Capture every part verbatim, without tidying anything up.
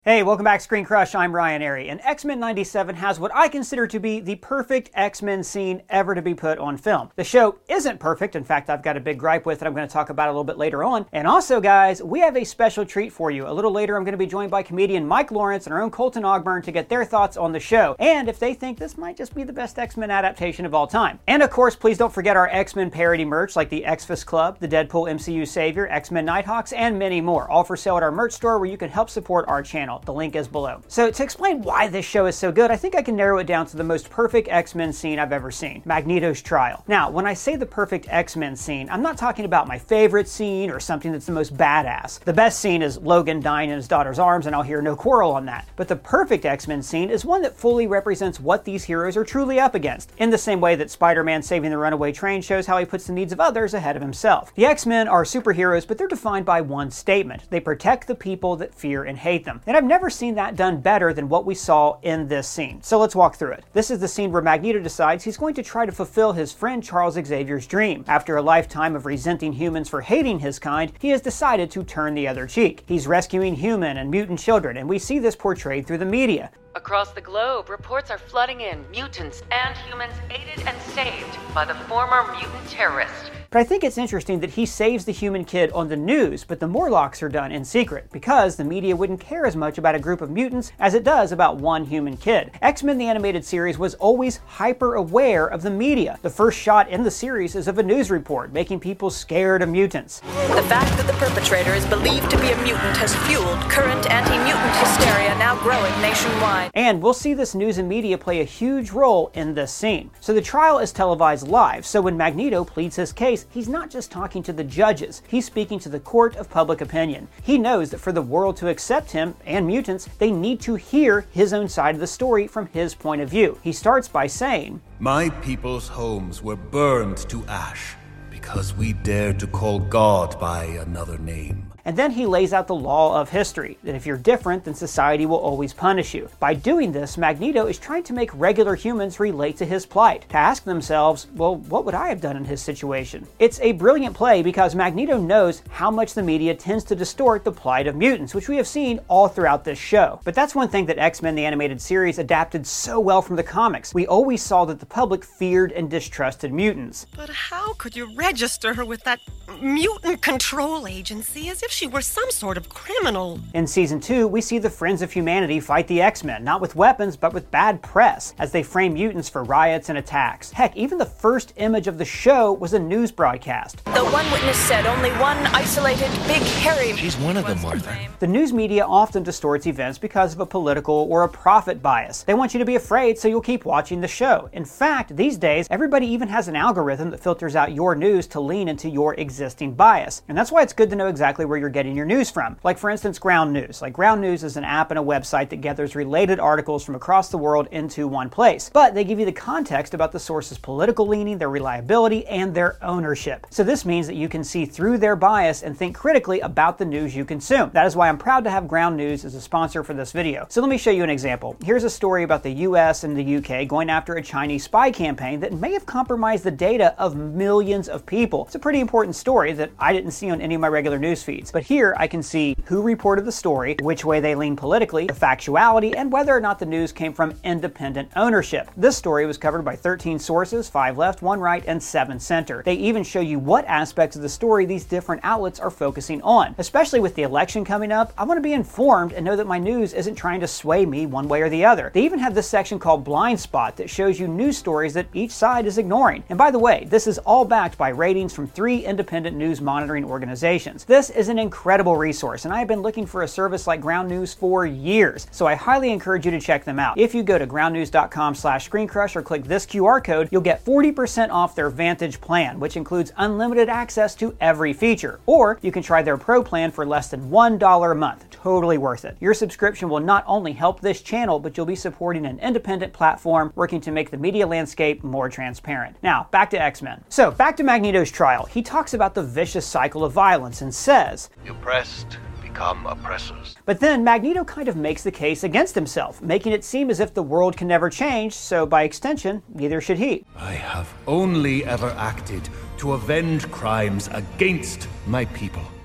Hey, welcome back, Screen Crush. I'm Ryan Airy, and X-Men ninety-seven has what I consider to be the perfect X-Men scene ever to be put on film. The show isn't perfect. In fact, I've got a big gripe with it I'm going to talk about a little bit later on. And also, guys, we have a special treat for you. A little later, I'm going to be joined by comedian Mike Lawrence and our own Colton Ogburn to get their thoughts on the show, and if they think this might just be the best X-Men adaptation of all time. And of course, please don't forget our X-Men parody merch like the X-Fist Club, the Deadpool M C U Savior, X-Men Nighthawks, and many more, all for sale at our merch store where you can help support our channel. The link is below. So to explain why this show is so good, I think I can narrow it down to the most perfect X-Men scene I've ever seen, Magneto's trial. Now, when I say the perfect X-Men scene, I'm not talking about my favorite scene or something that's the most badass. The best scene is Logan dying in his daughter's arms, and I'll hear no quarrel on that. But the perfect X-Men scene is one that fully represents what these heroes are truly up against, in the same way that Spider-Man saving the runaway train shows how he puts the needs of others ahead of himself. The X-Men are superheroes, but they're defined by one statement. They protect the people that fear and hate them. And I've never seen that done better than what we saw in this scene. So let's walk through it. This is the scene where Magneto decides he's going to try to fulfill his friend Charles Xavier's dream. After a lifetime of resenting humans for hating his kind, he has decided to turn the other cheek. He's rescuing human and mutant children, and we see this portrayed through the media. Across the globe, reports are flooding in, mutants and humans aided and saved by the former mutant terrorist. But I think it's interesting that he saves the human kid on the news, but the Morlocks are done in secret, because the media wouldn't care as much about a group of mutants as it does about one human kid. X-Men the Animated Series was always hyper-aware of the media. The first shot in the series is of a news report, making people scared of mutants. The fact that the perpetrator is believed to be a mutant has fueled current anti-mutant hysteria now growing nationwide. And we'll see this news and media play a huge role in this scene. So the trial is televised live, so when Magneto pleads his case, he's not just talking to the judges, he's speaking to the court of public opinion. He knows that for the world to accept him, and mutants, they need to hear his own side of the story from his point of view. He starts by saying, "My people's homes were burned to ash because we dared to call God by another name." And then he lays out the law of history, that if you're different, then society will always punish you. By doing this, Magneto is trying to make regular humans relate to his plight, to ask themselves, well, what would I have done in his situation? It's a brilliant play because Magneto knows how much the media tends to distort the plight of mutants, which we have seen all throughout this show. But that's one thing that X-Men the Animated Series adapted so well from the comics. We always saw that the public feared and distrusted mutants. But how could you register her with that mutant control agency as if she were some sort of criminal? In season two, we see the Friends of Humanity fight the X-Men, not with weapons, but with bad press, as they frame mutants for riots and attacks. Heck, even the first image of the show was a news broadcast. The one witness said only one isolated, big, hairy... She's one of them, Martha. The news media often distorts events because of a political or a profit bias. They want you to be afraid so you'll keep watching the show. In fact, these days, everybody even has an algorithm that filters out your news to lean into your existing bias. And that's why it's good to know exactly where you're getting your news from. Like, for instance, Ground News. Like, Ground News is an app and a website that gathers related articles from across the world into one place. But they give you the context about the source's political leaning, their reliability, and their ownership. So this means that you can see through their bias and think critically about the news you consume. That is why I'm proud to have Ground News as a sponsor for this video. So let me show you an example. Here's a story about the U S and the U K going after a Chinese spy campaign that may have compromised the data of millions of people. It's a pretty important story that I didn't see on any of my regular news feeds. But here I can see who reported the story, which way they lean politically, the factuality, and whether or not the news came from independent ownership. This story was covered by thirteen sources, five left, one right, and seven center. They even show you what aspects of the story these different outlets are focusing on. Especially with the election coming up, I want to be informed and know that my news isn't trying to sway me one way or the other. They even have this section called Blind Spot that shows you news stories that each side is ignoring. And by the way, this is all backed by ratings from three independent news monitoring organizations. This is an incredible resource, and I have been looking for a service like Ground News for years, so I highly encourage you to check them out. If you go to ground news dot com slash screen crush or click this Q R code, you'll get forty percent off their Vantage plan, which includes unlimited access to every feature. Or you can try their Pro plan for less than one dollar a month. Totally worth it. Your subscription will not only help this channel, but you'll be supporting an independent platform working to make the media landscape more transparent. Now, back to X-Men. So, back to Magneto's trial. He talks about the vicious cycle of violence and says, "The oppressed become oppressors." But then Magneto kind of makes the case against himself, making it seem as if the world can never change, so by extension, neither should he. I have only ever acted to avenge crimes against my people.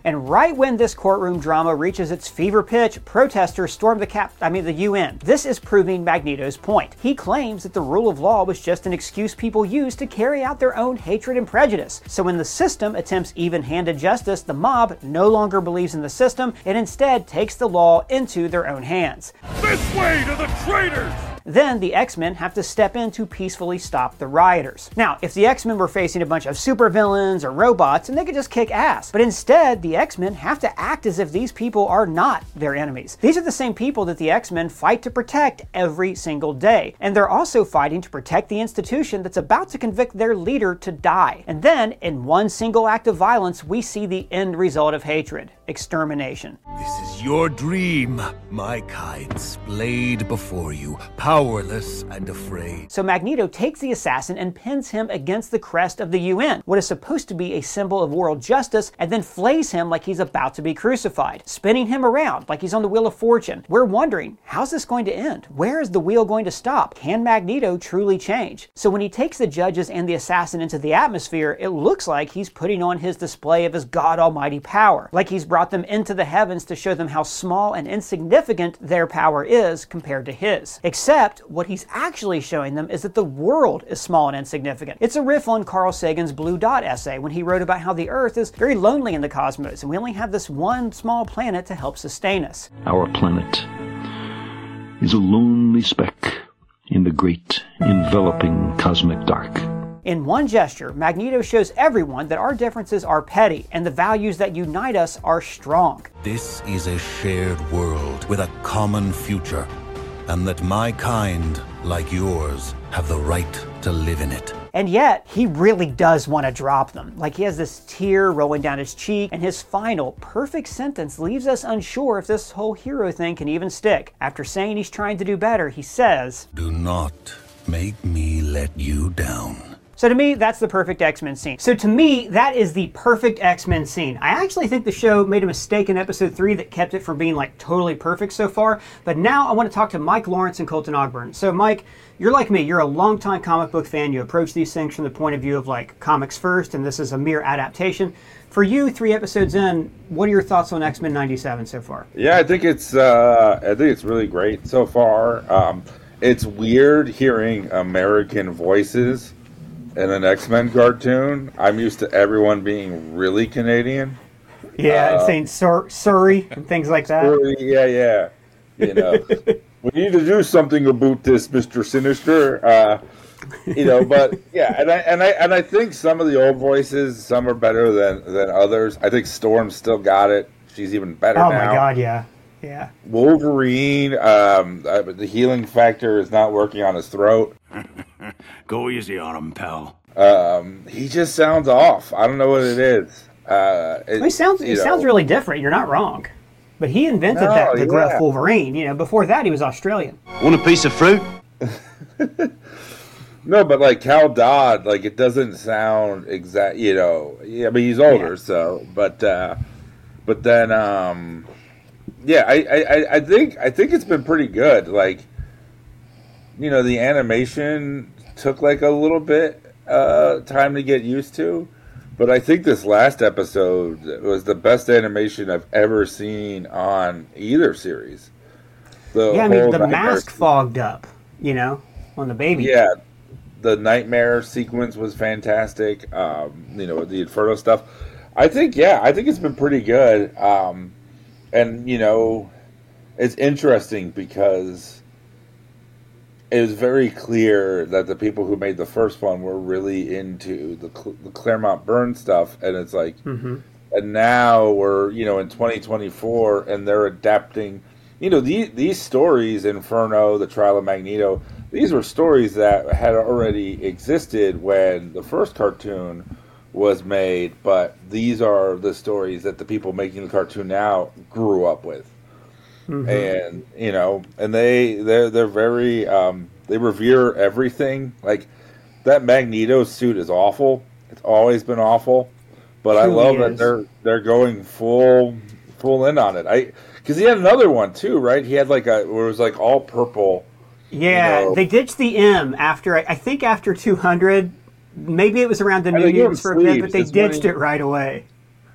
And right when this courtroom drama reaches its fever pitch, protesters storm the cap I mean the U N. This is proving Magneto's point. He claims that the rule of law was just an excuse people use to carry out their own hatred and prejudice. So when the system attempts even-handed justice, the mob no longer believes in the system and instead takes the law into their own hands. This way to the traitors! Then the X-Men have to step in to peacefully stop the rioters. Now, if the X-Men were facing a bunch of supervillains or robots, and they could just kick ass. But instead, the X-Men have to act as if these people are not their enemies. These are the same people that the X-Men fight to protect every single day. And they're also fighting to protect the institution that's about to convict their leader to die. And then, in one single act of violence, we see the end result of hatred: extermination. This is your dream, my kind, splayed before you, powerless and afraid. So Magneto takes the assassin and pins him against the crest of the U N, what is supposed to be a symbol of world justice, and then flays him like he's about to be crucified, spinning him around like he's on the Wheel of Fortune. We're wondering, how's this going to end? Where is the wheel going to stop? Can Magneto truly change? So when he takes the judges and the assassin into the atmosphere, it looks like he's putting on his display of his God Almighty power, like he's brought them into the heavens to show them how small and insignificant their power is compared to his. Except what he's actually showing them is that the world is small and insignificant. It's a riff on Carl Sagan's Blue Dot essay when he wrote about how the Earth is very lonely in the cosmos and we only have this one small planet to help sustain us. Our planet is a lonely speck in the great enveloping cosmic dark. In one gesture, Magneto shows everyone that our differences are petty and the values that unite us are strong. This is a shared world with a common future, and that my kind, like yours, have the right to live in it. And yet, he really does want to drop them. Like he has this tear rolling down his cheek, and his final, perfect sentence leaves us unsure if this whole hero thing can even stick. After saying he's trying to do better, he says, "Do not make me let you down." So to me, that's the perfect X-Men scene. So to me, that is the perfect X-Men scene. I actually think the show made a mistake in episode three that kept it from being like totally perfect so far. But now I want to talk to Mike Lawrence and Colton Ogburn. So Mike, you're like me, you're a longtime comic book fan. You approach these things from the point of view of like comics first, and this is a mere adaptation. For you, three episodes in, what are your thoughts on X-Men ninety-seven so far? Yeah, I think it's uh, I think it's really great so far. Um, it's weird hearing American voices in an X-Men cartoon. I'm used to everyone being really Canadian. Yeah, uh, and saying Sur- Surrey and things like that. Surrey, yeah, yeah. You know, we need to do something about this, Mister Sinister. Uh, you know, but yeah, and I and I and I think some of the old voices, some are better than than others. I think Storm still got it. She's even better oh now. Oh my God, yeah, yeah. Wolverine, um, uh, the healing factor is not working on his throat. Go easy on him, pal. Um, he just sounds off. I don't know what it is. Uh, it, well, he sounds he know. sounds really different. You're not wrong. But he invented no, that the yeah. gruff Wolverine. You know, before that he was Australian. Want a piece of fruit? No, but like Cal Dodd, like it doesn't sound exact. You know, yeah, but he's older, yeah. so. But uh, but then, um, yeah, I, I, I think I think it's been pretty good. Like, you know, the animation took like a little bit uh, time to get used to, but I think this last episode was the best animation I've ever seen on either series. The yeah, I mean, the nightmare mask se- fogged up, you know, on the baby. Yeah, the nightmare sequence was fantastic. Um, you know, the Inferno stuff. I think, yeah, I think it's been pretty good. Um, and, you know, it's interesting because it was very clear that the people who made the first one were really into the, the Claremont Byrne stuff, and it's like, mm-hmm. and now we're, you know, in twenty twenty-four, and they're adapting, you know, these, these stories, Inferno, the Trial of Magneto, these were stories that had already existed when the first cartoon was made, but these are the stories that the people making the cartoon now grew up with. Mm-hmm. And you know, and they they're they're very um, they revere everything. Like that Magneto suit is awful. It's always been awful, but Truly I love is. that they're they're going full full in on it. I because he had another one too, right? He had like a where it was like all purple. Yeah, you know. They ditched the M after I think after two hundred. Maybe it was around the New Mutants for a bit, but they ditched he, it right away.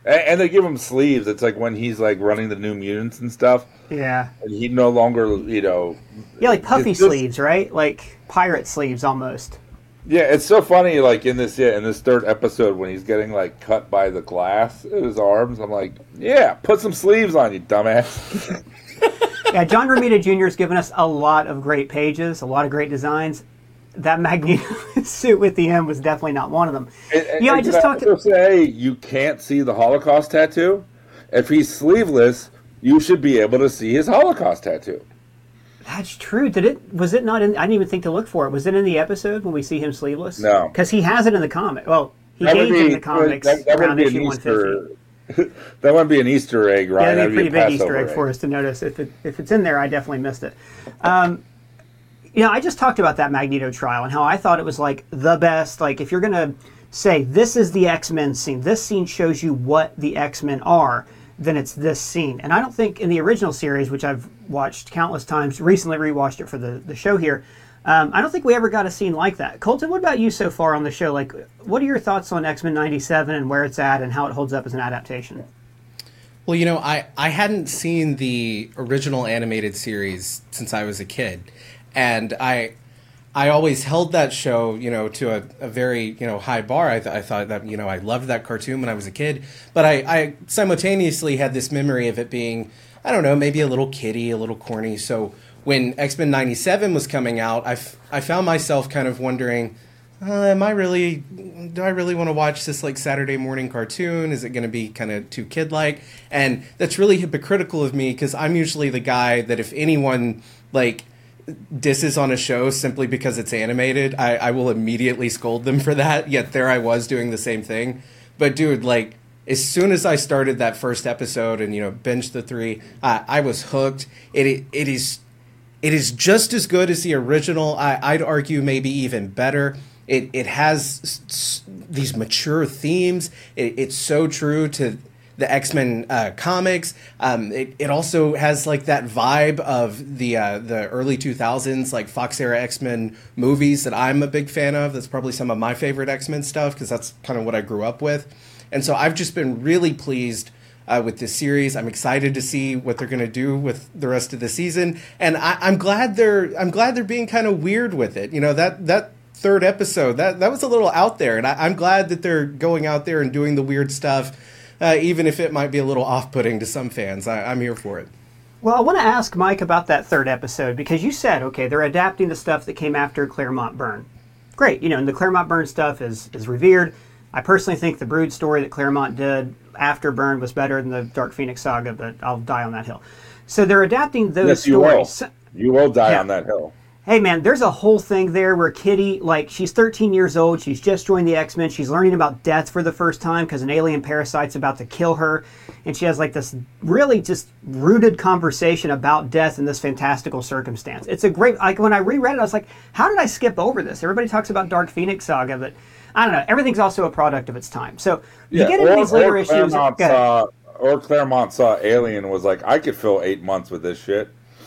And, and they give him sleeves. It's like when he's like running the New Mutants and stuff. Yeah. And he no longer, you know. Yeah, like puffy just, sleeves, right? Like pirate sleeves almost. Yeah, it's so funny. Like in this, yeah, in this third episode when he's getting like cut by the glass in his arms. I'm like, yeah, put some sleeves on, you dumbass. Yeah, John Romita Junior has given us a lot of great pages, a lot of great designs. That Magneto suit with the M was definitely not one of them. And, and, yeah, I and just talked to say you can't see the Holocaust tattoo. If he's sleeveless, you should be able to see his Holocaust tattoo. That's true. Did it? Was it not in? I didn't even think to look for it. Was it in the episode when we see him sleeveless? No, because he has it in the comic. Well, he that gains be, it in the comics that, that around issue one fifty. Easter, that wouldn't be an Easter egg, right? Yeah, that'd be a pretty be a big Easter egg, egg for us to notice. If it, if it's in there, I definitely missed it. Um, you know, I just talked about that Magneto trial and how I thought it was like the best. Like, if you're gonna say this is the X-Men scene, this scene shows you what the X-Men are, then it's this scene. And I don't think in the original series, which I've watched countless times, recently rewatched it for the, the show here, um, I don't think we ever got a scene like that. Colton, what about you so far on the show? Like, what are your thoughts on X-Men ninety-seven and where it's at and how it holds up as an adaptation? Well, you know, I, I hadn't seen the original animated series since I was a kid. And I I always held that show, you know, to a, a very, you know, high bar. I, th- I thought that, you know, I loved that cartoon when I was a kid. But I, I simultaneously had this memory of it being, I don't know, maybe a little kiddie, a little corny. So when X-Men ninety-seven was coming out, I, f- I found myself kind of wondering, uh, am I really, do I really want to watch this like Saturday morning cartoon? Is it going to be kind of too kid-like? And that's really hypocritical of me because I'm usually the guy that if anyone like disses on a show simply because it's animated, I, I will immediately scold them for that. Yet there I was doing the same thing. But dude, like as soon as I started that first episode and, you know, binged the three, uh, I was hooked. It it is it is just as good as the original. I, I'd argue maybe even better. It it has s- s- these mature themes. It, it's so true to the X-Men uh, comics. Um, it, it also has like that vibe of the uh, the early two thousands, like Fox era X-Men movies that I'm a big fan of. That's probably some of my favorite X-Men stuff because that's kind of what I grew up with. And so I've just been really pleased uh, with this series. I'm excited to see what they're going to do with the rest of the season. And I, I'm glad they're I'm glad they're being kind of weird with it. You know, that that third episode, that, that was a little out there. And I, I'm glad that they're going out there and doing the weird stuff. Uh, even if it might be a little off-putting to some fans. I, I'm here for it. Well, I want to ask Mike about that third episode, because you said, okay, they're adapting the stuff that came after Claremont Byrne. Great, you know, and the Claremont Byrne stuff is, is revered. I personally think the Brood story that Claremont did after Byrne was better than the Dark Phoenix saga, but I'll die on that hill. So they're adapting those yes, you stories. Will. You will die yeah. on that hill. Hey, man, there's a whole thing there where Kitty, like, she's thirteen years old. She's just joined the X-Men. She's learning about death for the first time because an alien parasite's about to kill her. And she has, like, this really just rooted conversation about death in this fantastical circumstance. It's a great, like, when I reread it, I was like, how did I skip over this? Everybody talks about Dark Phoenix saga, but I don't know. Everything's also a product of its time. So you yeah, get into or, these later or issues. Claremont saw, or Claremont saw Alien was like, I could fill eight months with this shit.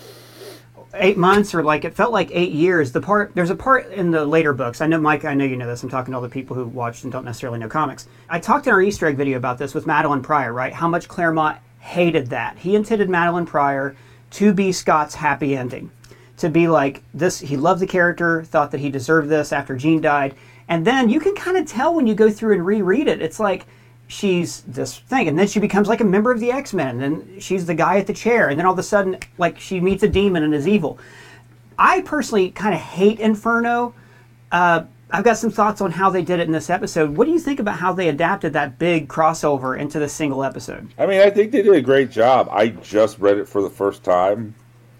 Eight months, or like it felt like eight years. The part there's a part in the later books. I know, Mike. I know you know this. I'm talking to all the people who watched and don't necessarily know comics. I talked in our Easter egg video about this with Madeline Pryor, right? How much Claremont hated that. He intended Madeline Pryor to be Scott's happy ending, to be like this. He loved the character, thought that he deserved this after Jean died, and then you can kind of tell when you go through and reread it. It's like she's this thing, and then she becomes like a member of the X-Men, and then she's the guy at the chair, and then all of a sudden, like, she meets a demon and is evil. I personally kind of hate Inferno. Uh, I've got some thoughts on how they did it in this episode. What do you think about how they adapted that big crossover into this single episode? I mean, I think they did a great job. I just read it for the first time,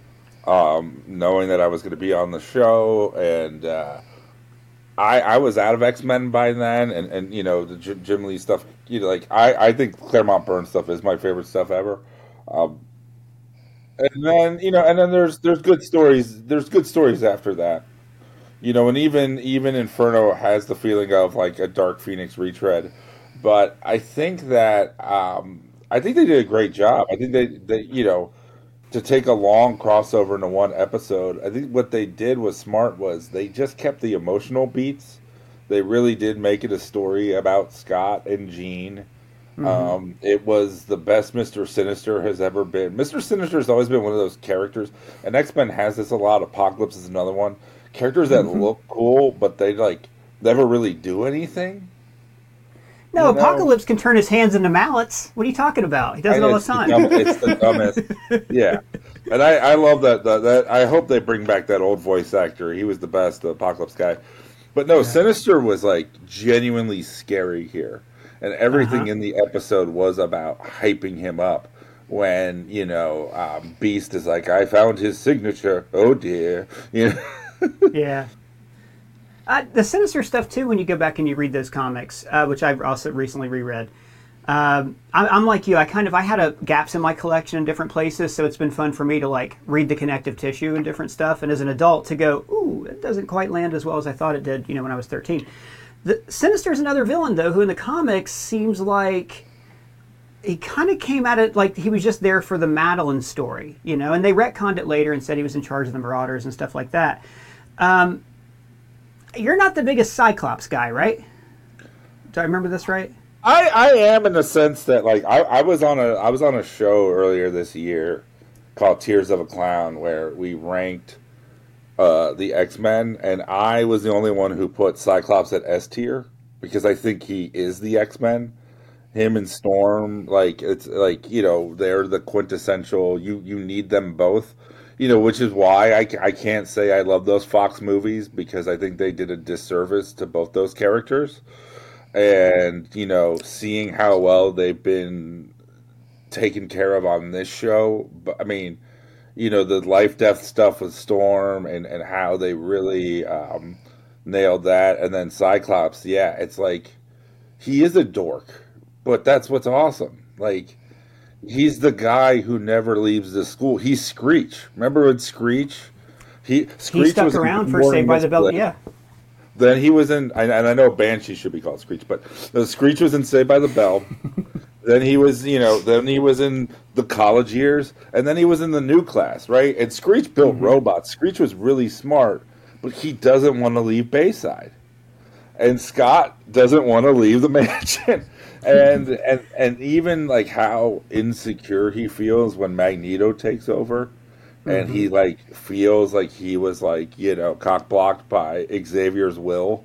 um, knowing that I was going to be on the show, and uh, I, I was out of X-Men by then, and, and you know, the J- Jim Lee stuff, you know, like, I, I think Claremont Byrne stuff is my favorite stuff ever. Um, and then, you know, and then there's there's good stories, there's good stories after that. You know, and even, even Inferno has the feeling of, like, a Dark Phoenix retread. But I think that, um, I think they did a great job. I think they, they, you know, to take a long crossover into one episode, I think what they did was smart was they just kept the emotional beats. They really did make it a story about Scott and Jean. Mm-hmm. Um, it was the best Mister Sinister has ever been. Mister Sinister has always been one of those characters, and X-Men has this a lot. Apocalypse is another one. Characters that mm-hmm. look cool, but they like never really do anything. No, you know? Apocalypse can turn his hands into mallets. What are you talking about? He does it all the time. The dumb, it's the dumbest. Yeah, and I, I love that, that. That I hope they bring back that old voice actor. He was the best, the Apocalypse guy. But no, yeah. Sinister was like genuinely scary here. And everything uh-huh. in the episode was about hyping him up. When, you know, um, Beast is like, I found his signature. Oh, dear. You know? Yeah. Uh, the Sinister stuff, too, when you go back and you read those comics, uh, which I've also recently reread. Um, I, I'm like you. I kind of, I had a, gaps in my collection in different places, so it's been fun for me to, like, read the connective tissue and different stuff. And as an adult, to go, ooh, it doesn't quite land as well as I thought it did, you know, when I was thirteen. The Sinister is another villain, though, who in the comics seems like he kind of came at it like he was just there for the Madeline story, you know, and they retconned it later and said he was in charge of the Marauders and stuff like that. Um, you're not the biggest Cyclops guy, right? Do I remember this right? I, I am, in the sense that, like, I, I was on a I was on a show earlier this year called Tears of a Clown, where we ranked Uh, the X-Men, and I was the only one who put Cyclops at S tier because I think he is the X-Men. Him and Storm, like, it's like, you know, they're the quintessential. You you need them both, you know, which is why I, I can't say I love those Fox movies, because I think they did a disservice to both those characters. And, you know, seeing how well they've been taken care of on this show, but I mean, you know, the life-death stuff with Storm and, and how they really um, nailed that. And then Cyclops, yeah, it's like, he is a dork, but that's what's awesome. Like, he's the guy who never leaves the school. He's Screech. Remember with Screech? He, Screech he stuck was around for Saved by the Bell, yeah. Then he was in, and I know Banshee should be called Screech, but the Screech was in Saved by the Bell. Then he was, you know, then he was in the college years, and then he was in the new class, right? And Screech built mm-hmm. robots. Screech was really smart, but he doesn't want to leave Bayside. And Scott doesn't want to leave the mansion. and and and even like how insecure he feels when Magneto takes over. Mm-hmm. And he like feels like he was like, you know, cock blocked by Xavier's will.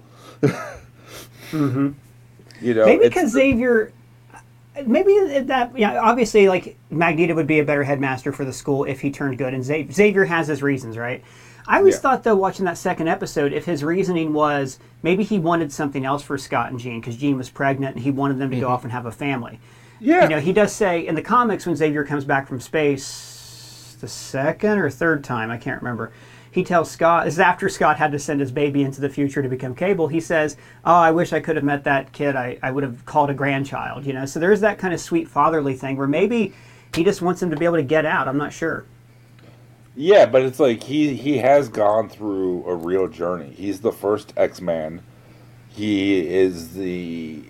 mm-hmm. You know, maybe because Xavier. Maybe that, yeah, obviously, like, Magneto would be a better headmaster for the school if he turned good, and Xavier has his reasons, right? I always yeah. thought, though, watching that second episode, if his reasoning was maybe he wanted something else for Scott and Jean, because Jean was pregnant and he wanted them to mm-hmm. go off and have a family. Yeah. You know, he does say, in the comics, when Xavier comes back from space, the second or third time, I can't remember, he tells Scott, this is after Scott had to send his baby into the future to become Cable, he says, oh, I wish I could have met that kid. I, I would have called a grandchild, you know? So there's that kind of sweet fatherly thing where maybe he just wants him to be able to get out. I'm not sure. Yeah, but it's like he, he has gone through a real journey. He's the first X-Man. He is the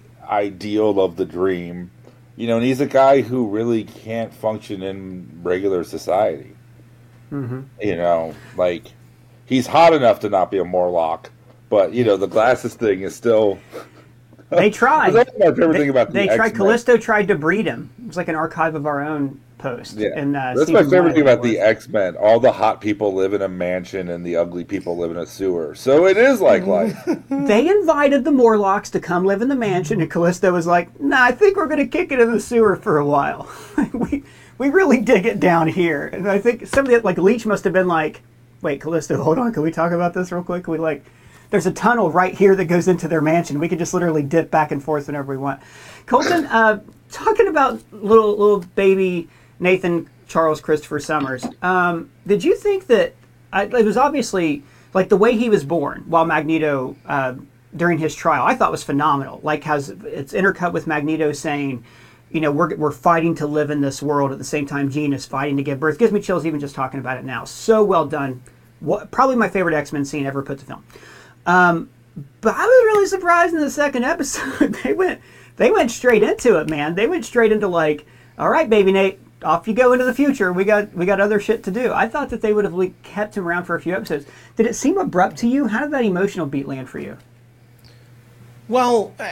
ideal of the dream. You know, and he's a guy who really can't function in regular society. Mm-hmm. You know, like, he's hot enough to not be a Morlock, but, you know, the glasses thing is still... They tried. That's my favorite they, thing about the They tried. X-Men. Callisto tried to breed him. It was like an Archive of Our Own post. Yeah. In, uh, That's my favorite thing about the X-Men. All the hot people live in a mansion and the ugly people live in a sewer. So it is like life. They invited the Morlocks to come live in the mansion, and Callisto was like, nah, I think we're going to kick it in the sewer for a while. we... We really dig it down here. And I think somebody like Leech must have been like, wait, Callisto, hold on. Can we talk about this real quick? Can we like, there's a tunnel right here that goes into their mansion. We could just literally dip back and forth whenever we want. Colton, uh, talking about little little baby Nathan Charles Christopher Summers, um, did you think that, uh, it was obviously, like the way he was born while Magneto, uh, during his trial, I thought was phenomenal. Like how it's intercut with Magneto saying, you know, we're, we're fighting to live in this world at the same time Jean is fighting to give birth. Gives me chills even just talking about it now. So well done. What, probably my favorite X-Men scene ever put to film. Um, but I was really surprised in the second episode. they went they went straight into it, man. They went straight into like, all right, baby Nate, off you go into the future. We got we got other shit to do. I thought that they would have like, kept him around for a few episodes. Did it seem abrupt to you? How did that emotional beat land for you? Well,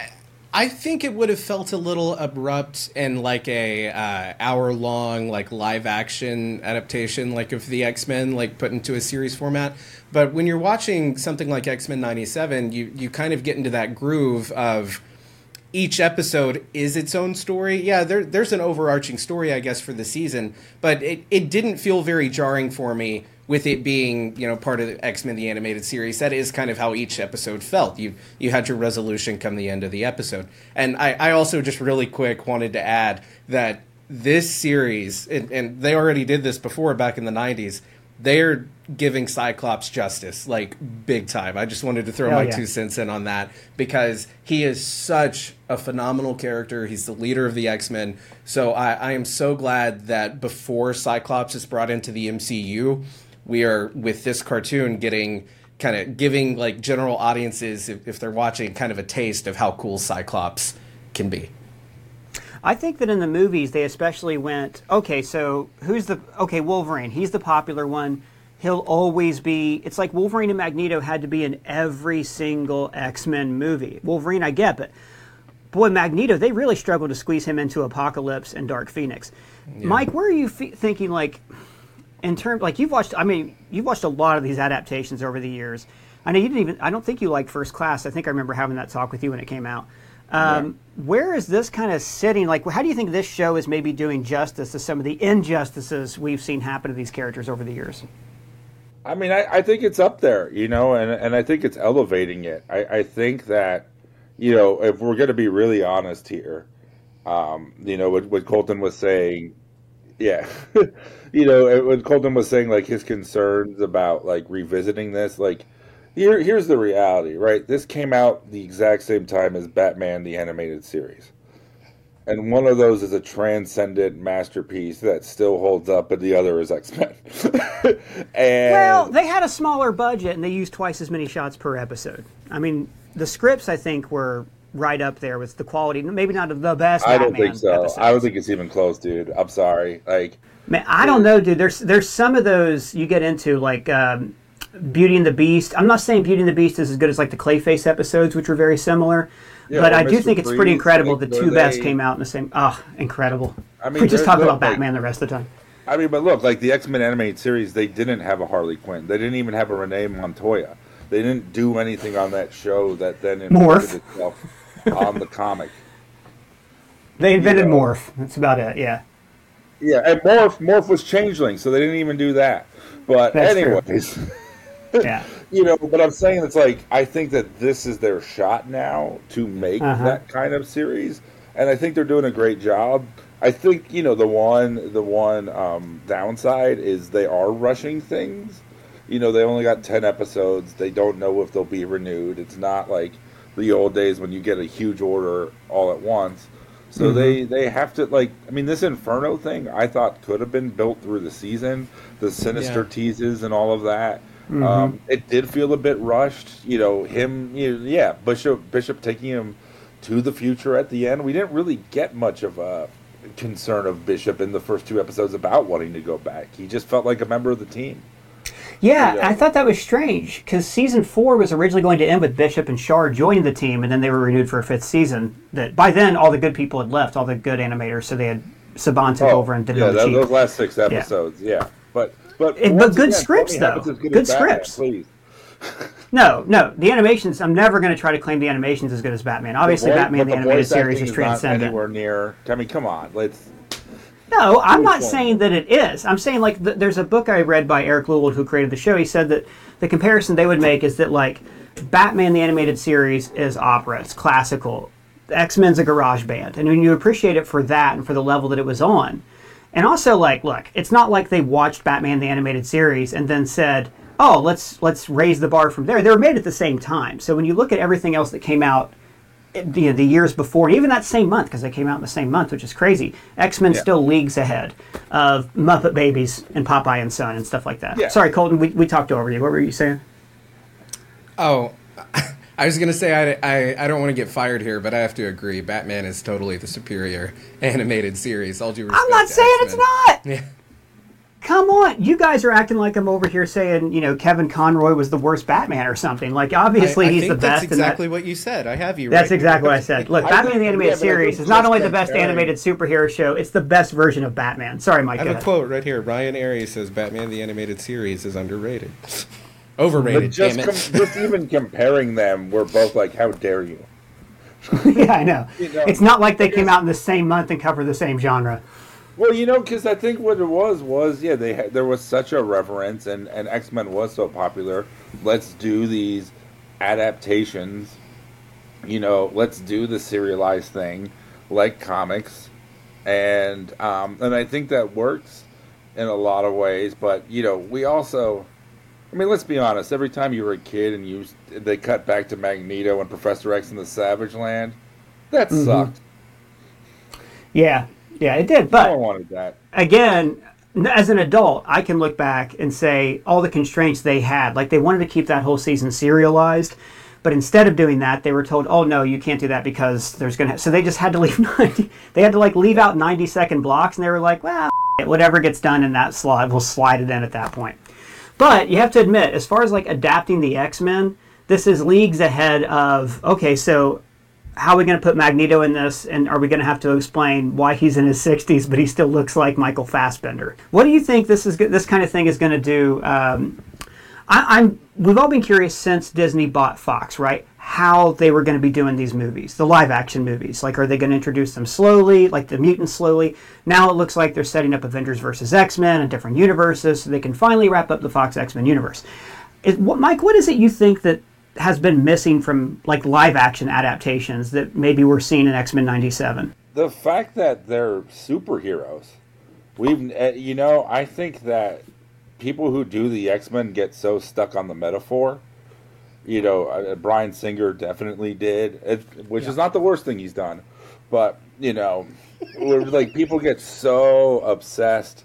I think it would have felt a little abrupt in like a uh, hour long like live action adaptation like of the X-Men like put into a series format. But when you're watching something like X-Men ninety-seven, you you kind of get into that groove of each episode is its own story. Yeah, there there's an overarching story, I guess, for the season, but it, it didn't feel very jarring for me with it being, you know, part of the X-Men the Animated Series. That is kind of how each episode felt. You you had your resolution come the end of the episode. And I, I also just really quick wanted to add that this series, and, and they already did this before back in the nineties, they're giving Cyclops justice, like, big time. I just wanted to throw Hell my yeah. two cents in on that, because he is such a phenomenal character. He's the leader of the X-Men. So I, I am so glad that before Cyclops is brought into the M C U, we are, with this cartoon, getting kind of giving, like, general audiences, if, if they're watching, kind of a taste of how cool Cyclops can be. I think that in the movies they especially went, okay, so who's the, okay, Wolverine, he's the popular one. He'll always be, it's like Wolverine and Magneto had to be in every single X-Men movie. Wolverine, I get, but boy, Magneto, they really struggled to squeeze him into Apocalypse and Dark Phoenix. Yeah. Mike, where are you f- thinking, like, in terms, like, you've watched, I mean, you've watched a lot of these adaptations over the years. I know you didn't even, I don't think you liked First Class. I think I remember having that talk with you when it came out. Um, yeah. Where is this kind of sitting? Like, how do you think this show is maybe doing justice to some of the injustices we've seen happen to these characters over the years? I mean, I, I think it's up there, you know, and, and I think it's elevating it. I, I think that, you know, if we're going to be really honest here, um, you know, what, what Colton was saying, yeah, you know, what Colton was saying, like, his concerns about, like, revisiting this, like, Here, here's the reality, right? This came out the exact same time as Batman the Animated Series. And one of those is a transcendent masterpiece that still holds up, and the other is X-Men. and Well, they had a smaller budget, and they used twice as many shots per episode. I mean, the scripts, I think, were right up there with the quality. Maybe not the best I Batman don't think so. episodes. I don't think it's even close, dude. I'm sorry. Like, Man, I don't know, dude. There's there's some of those you get into, like... Um, Beauty and the Beast. I'm not saying Beauty and the Beast is as good as like the Clayface episodes, which were very similar, yeah, but I do Mister think it's Freeze, pretty incredible. like, the two they, best came out in the same. Oh, incredible! I mean, we just talk look, about like, Batman the rest of the time. I mean, but look, like the X-Men Animated Series, they didn't have a Harley Quinn. They didn't even have a Renee Montoya. They didn't do anything on that show that then Morph itself on the comic. They invented you know? Morph. That's about it. Yeah. Yeah, and Morph Morph was Changeling, so they didn't even do that. But That's anyways. Yeah. You know, but I'm saying it's like, I think that this is their shot now to make Uh-huh. that kind of series, and I think they're doing a great job. I think, you know, the one the one um, downside is they are rushing things. You know, they only got ten episodes. They don't know if they'll be renewed. It's not like the old days when you get a huge order all at once. So mm-hmm. they, they have to, like, I mean, this Inferno thing I thought could have been built through the season, the Sinister Yeah. teases and all of that. Mm-hmm. Um, it did feel a bit rushed, you know, him, you know, yeah, Bishop Bishop taking him to the future at the end. We didn't really get much of a concern of Bishop in the first two episodes about wanting to go back. He just felt like a member of the team. Yeah, You know? I thought that was strange because season four was originally going to end with Bishop and Shard joining the team, and then they were renewed for a fifth season. That by then all the good people had left, all the good animators, so they had Saban took Oh, over and did yeah, it on the that, cheap. those last six episodes, yeah. yeah. But but It- but once good again, scripts, Tony Hawk's though. as good Good as Batman, scripts. please. No, no, the animations. I'm never going to try to claim the animations as good as Batman. Obviously, The voice- Batman but the the animated voice series acting is is not transcendent. anywhere near. I mean, come on, let's. No, I'm not Who's saying that it is. I'm saying, like, th- there's a book I read by Eric Lewald who created the show. He said that the comparison they would make is that, like, Batman the animated series is opera, it's classical. X-Men's a garage band. And when you appreciate it for that and for the level that it was on. And also, like, look, it's not like they watched Batman the animated series and then said, oh, let's let's raise the bar from there. They were made at the same time. So when you look at everything else that came out the, the years before, and even that same month, because they came out in the same month, which is crazy, X-Men Yeah. still leagues ahead of Muppet Babies and Popeye and Son and stuff like that. Yeah. Sorry, Colton, we, we talked over you. What were you saying? Oh, I was going to say I, I, I don't want to get fired here, but I have to agree. Batman is totally the superior animated series. All due respect I'm not to saying X-Men. it's not. Yeah. come on. You guys are acting like I'm over here saying, you know, Kevin Conroy was the worst Batman or something. Like, obviously I, I he's think the best. That's exactly that, what you said. I have you That's right exactly here. what I said. Look, I Batman think, the Animated yeah, Series is not only the best animated superhero show, it's the best version of Batman. Sorry, Mike. I have a quote right here. Ryan Aries says Batman the Animated Series is underrated. Overrated, but just damn it. Com- just even comparing them, we're both like, how dare you? Yeah, I know. You know. It's not like they came out in the same month and cover the same genre. Well, you know, because I think what it was was, yeah, they had, there was such a reverence, and, and X-Men was so popular. Let's do these adaptations. You know, let's do the serialized thing, like comics, and um, and I think that works in a lot of ways. But you know, we also, I mean, let's be honest. Every time you were a kid and you they cut back to Magneto and Professor X in the Savage Land, that Mm-hmm. sucked. Yeah, yeah, it did. But No one wanted that. again, as an adult, I can look back and say all the constraints they had. Like, they wanted to keep that whole season serialized, but instead of doing that, they were told, "Oh no, you can't do that because there's gonna." So they just had to leave ninety. They had to like leave out ninety second blocks, and they were like, "Well, it, whatever gets done in that slot, we'll slide it in at that point." But you have to admit, as far as like adapting the X-Men, this is leagues ahead of. Okay, so how are we going to put Magneto in this, and are we going to have to explain why he's in his sixties but he still looks like Michael Fassbender? What do you think this is? This kind of thing is going to do? Um, I, I'm. We've all been curious since Disney bought Fox, right? How they were going to be doing these movies, the live-action movies. Like, are they going to introduce them slowly, like the mutants slowly? Now it looks like they're setting up Avengers versus X-Men and different universes, so they can finally wrap up the Fox X-Men universe. Is, what, Mike, what is it you think that has been missing from like live-action adaptations that maybe we're seeing in X-Men ninety-seven? The fact that they're superheroes. We've, uh, you know, I think that people who do the X-Men get so stuck on the metaphor. You know, uh, Bryan Singer definitely did, it, which yeah. is not the worst thing he's done. But, you know, we're, like, people get so obsessed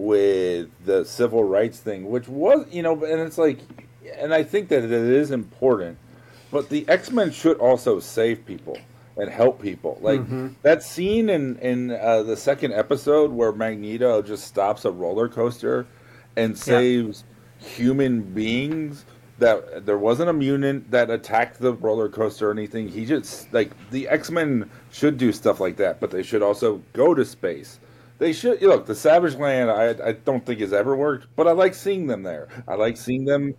with the civil rights thing, which was, you know, and it's like, and I think that it is important, but the X-Men should also save people and help people. Like, mm-hmm. that scene in, in uh, the second episode where Magneto just stops a roller coaster and saves yeah. human beings, that there wasn't a mutant that attacked the roller coaster or anything. He just, like, the X-Men should do stuff like that, but they should also go to space. They should, look, the Savage Land, I, I don't think has ever worked, but I like seeing them there. I like seeing them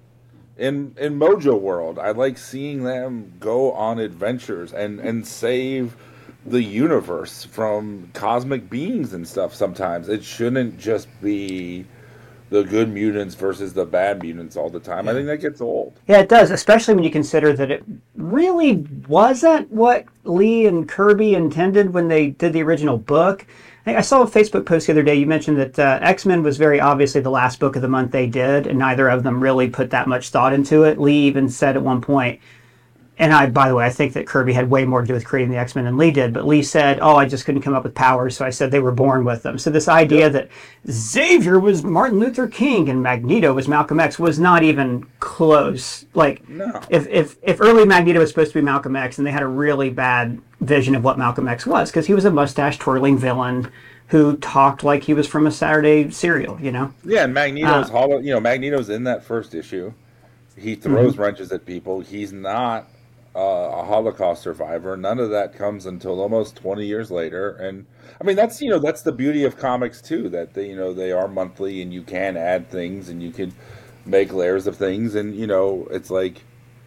in in Mojo World. I like seeing them go on adventures and, and save the universe from cosmic beings and stuff sometimes. It shouldn't just be the good mutants versus the bad mutants all the time. I think that gets old. Yeah, it does, especially when you consider that it really wasn't what Lee and Kirby intended when they did the original book. I saw a Facebook post the other day. You mentioned that uh, X-Men was very obviously the last book of the month they did, and neither of them really put that much thought into it. Lee even said at one point, and I, by the way, I think that Kirby had way more to do with creating the X-Men than Lee did, but Lee said, oh, I just couldn't come up with powers, so I said they were born with them. So this idea yep. that Xavier was Martin Luther King and Magneto was Malcolm X was not even close. Like, no. if, if, if early Magneto was supposed to be Malcolm X, and they had a really bad vision of what Malcolm X was, because he was a mustache-twirling villain who talked like he was from a Saturday serial, you know? Yeah, and Magneto's, uh, hollow, you know, Magneto's in that first issue. He throws mm-hmm. wrenches at people. He's not Uh, a Holocaust survivor. None of that comes until almost twenty years later. And I mean, that's, you know, that's the beauty of comics too, that they, you know, they are monthly and you can add things and you can make layers of things. And, you know, it's like,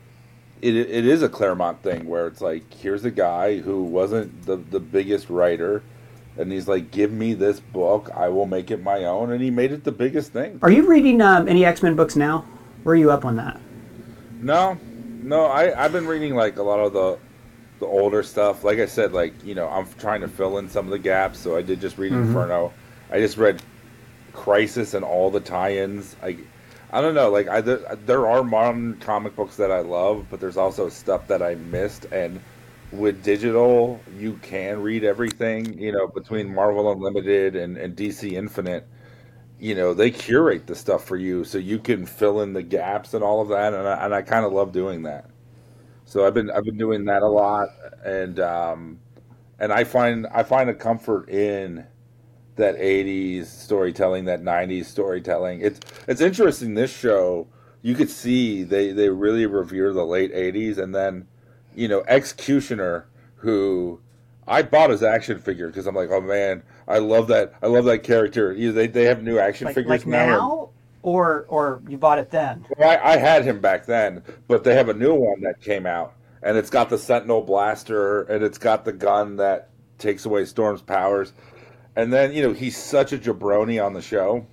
it it is a Claremont thing where it's like, here's a guy who wasn't the, the biggest writer, and he's like, give me this book, I will make it my own. And he made it the biggest thing. Are you reading um, any X-Men books now? Where are you up on that? No. No, I, I've been reading, like, a lot of the the older stuff. Like I said, like, you know, I'm trying to fill in some of the gaps, so I did just read mm-hmm. Inferno. I just read Crisis and all the tie-ins. I, I don't know, like, I, there, there are modern comic books that I love, but there's also stuff that I missed, and with digital, you can read everything, you know, between Marvel Unlimited and, and D C Infinite. You know, they curate the stuff for you so you can fill in the gaps and all of that, and I, and I kind of love doing that. So I've been I've been doing that a lot, and um, and I find I find a comfort in that eighties storytelling, that nineties storytelling. It's it's interesting. This show, you could see they they really revere the late eighties, and then, you know, Executioner, who I bought his action figure because I'm like, oh man, I love that. I love that character. You know, they they have new action like, figures like now. now or or you bought it then? Well, I, I had him back then, but they have a new one that came out, and it's got the Sentinel blaster, and it's got the gun that takes away Storm's powers. And then, you know, he's such a jabroni on the show.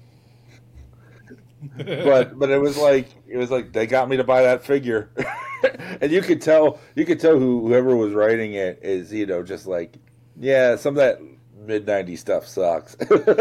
but but it was like it was like they got me to buy that figure. And you could tell you could tell who whoever was writing it is, you know, just like, yeah, some of that mid nineties stuff sucks.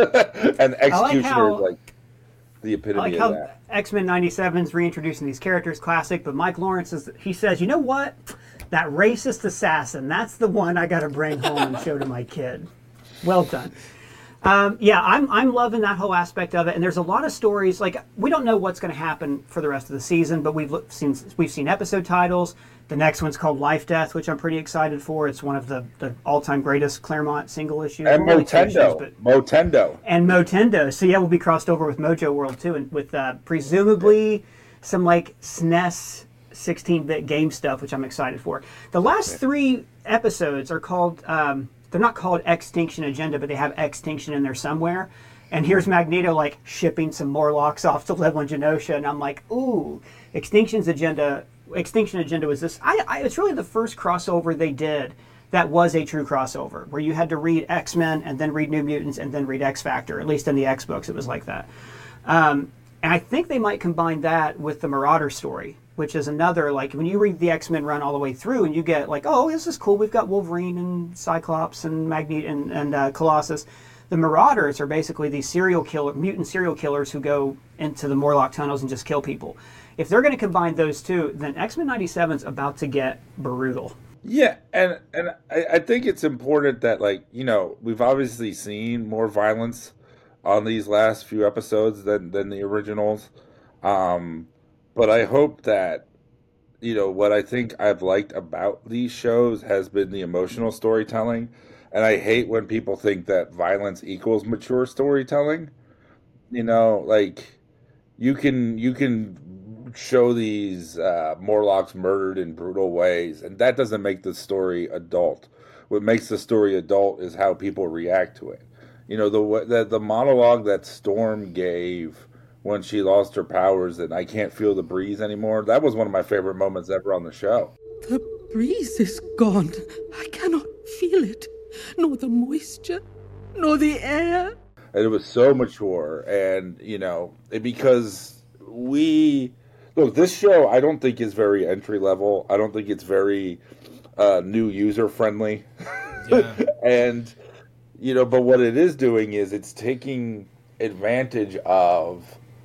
And Executioner like how, is like the epitome I like of how that. X-Men ninety-seven's reintroducing these characters, classic, but Mike Lawrence is he says, you know what? That racist assassin, that's the one I gotta bring home and show to my kid. Well done. Um, yeah, I'm I'm loving that whole aspect of it, and there's a lot of stories. Like, we don't know what's going to happen for the rest of the season, but we've seen we've seen episode titles. The next one's called Life Death, which I'm pretty excited for. It's one of the, the all-time greatest Claremont single issues. And well, Motendo, issues, but, Motendo, and Motendo. So yeah, we'll be crossed over with Mojo World too, and with uh, presumably some like S N E S sixteen-bit game stuff, which I'm excited for. The last three episodes are called. Um, They're not called Extinction Agenda, but they have Extinction in there somewhere. And here's Magneto, like, shipping some Morlocks off to live on Genosha. And I'm like, ooh, Extinction's Agenda, Extinction Agenda was this. I, I, it's really the first crossover they did that was a true crossover, where you had to read X-Men and then read New Mutants and then read X-Factor. At least in the X-books, it was like that. Um, and I think they might combine that with the Marauder story, which is another, like, when you read the X-Men run all the way through and you get like, oh, this is cool, we've got Wolverine and Cyclops and Magneto and, and uh, Colossus. The Marauders are basically these serial killer, mutant serial killers who go into the Morlock tunnels and just kill people. If they're going to combine those two, then X-Men ninety-seven's about to get brutal. Yeah, and, and I, I think it's important that, like, you know, we've obviously seen more violence on these last few episodes than, than the originals. Um... But I hope that, you know, what I think I've liked about these shows has been the emotional storytelling. And I hate when people think that violence equals mature storytelling. You know, like, you can you can show these uh, Morlocks murdered in brutal ways, and that doesn't make the story adult. What makes the story adult is how people react to it. You know, the the, the monologue that Storm gave when she lost her powers and I can't feel the breeze anymore. That was one of my favorite moments ever on the show. The breeze is gone. I cannot feel it. Nor the moisture, nor the air. And it was so mature. And, you know, it, because we... Look, this show I don't think is very entry-level. I don't think it's very uh, new user-friendly. Yeah. And, you know, but what it is doing is it's taking advantage of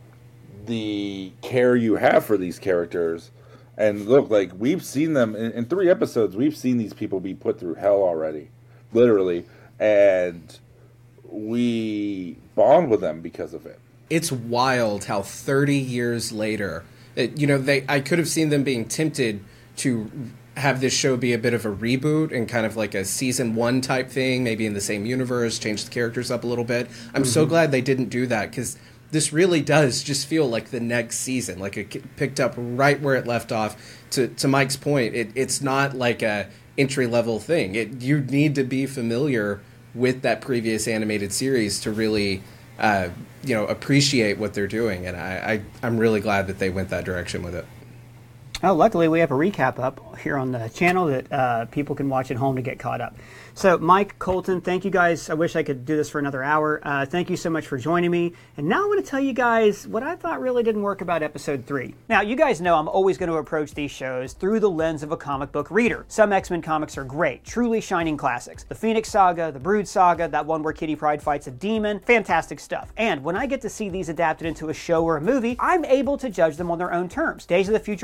the care you have for these characters. And look, like, we've seen them in, in three episodes, we've seen these people be put through hell already, literally, and we bond with them because of it. It's wild how thirty years later, it, you know, they I could have seen them being tempted to have this show be a bit of a reboot and kind of like a season one type thing, maybe in the same universe, change the characters up a little bit. I'm mm-hmm. so glad they didn't do that, because this really does just feel like the next season, like it picked up right where it left off. To to Mike's point, it, it's not like a entry level thing. It you need to be familiar with that previous animated series to really, uh, you know, appreciate what they're doing. And I, I I'm really glad that they went that direction with it. Oh, luckily we have a recap up here on the channel that uh, people can watch at home to get caught up. So, Mike, Colton, thank you guys. I wish I could do this for another hour. Uh, thank you so much for joining me. And now I want to tell you guys what I thought really didn't work about episode three. Now, you guys know I'm always going to approach these shows through the lens of a comic book reader. Some X-Men comics are great, truly shining classics. The Phoenix Saga, the Brood Saga, that one where Kitty Pryde fights a demon, fantastic stuff. And when I get to see these adapted into a show or a movie, I'm able to judge them on their own terms. Days of the Future Past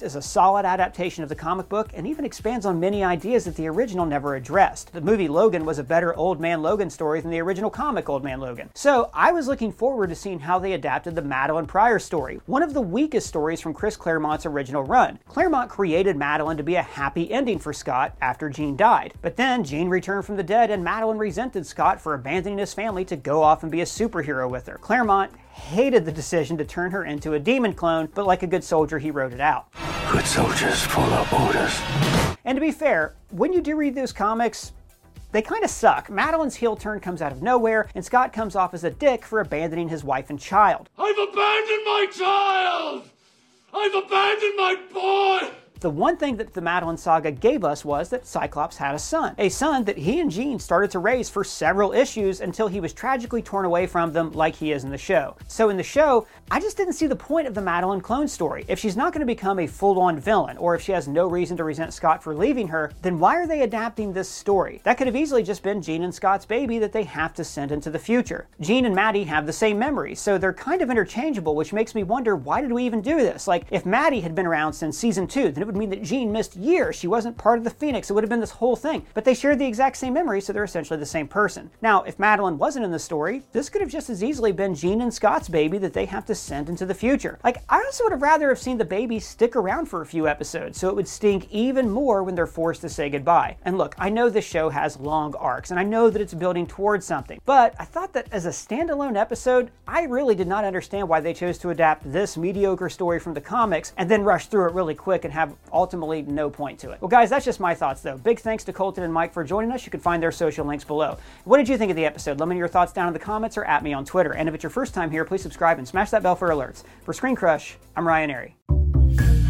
is a solid adaptation of the comic book and even expands on many ideas that the original never addressed. The movie Logan was a better Old Man Logan story than the original comic Old Man Logan. So I was looking forward to seeing how they adapted the Madeline Pryor story, one of the weakest stories from Chris Claremont's original run. Claremont created Madeline to be a happy ending for Scott after Jean died. But then Jean returned from the dead and Madeline resented Scott for abandoning his family to go off and be a superhero with her. Claremont hated the decision to turn her into a demon clone, but like a good soldier, he wrote it out. Good soldiers follow orders. And to be fair, when you do read those comics, they kind of suck. Madeline's heel turn comes out of nowhere, and Scott comes off as a dick for abandoning his wife and child. I've abandoned my child! I've abandoned my boy! The one thing that the Madeline saga gave us was that Cyclops had a son. A son that he and Jean started to raise for several issues until he was tragically torn away from them like he is in the show. So in the show, I just didn't see the point of the Madeline clone story. If she's not going to become a full-on villain, or if she has no reason to resent Scott for leaving her, then why are they adapting this story? That could have easily just been Jean and Scott's baby that they have to send into the future. Jean and Maddie have the same memories, so they're kind of interchangeable, which makes me wonder, why did we even do this? Like, if Maddie had been around since season two, then it would mean that Jean missed years. She wasn't part of the Phoenix. It would have been this whole thing. But they shared the exact same memories, so they're essentially the same person. Now, if Madeline wasn't in the story, this could have just as easily been Jean and Scott's baby that they have to send into the future. Like, I also would have rather have seen the baby stick around for a few episodes, so it would stink even more when they're forced to say goodbye. And look, I know this show has long arcs, and I know that it's building towards something, but I thought that as a standalone episode, I really did not understand why they chose to adapt this mediocre story from the comics and then rush through it really quick and have ultimately no point to it. Well guys, that's just my thoughts though. Big thanks to Colton and Mike for joining us. You can find their social links below. What did you think of the episode? Let me know your thoughts down in the comments or at me on Twitter. And if it's your first time here, please subscribe and smash that bell for alerts. For Screen Crush, I'm Ryan Airy.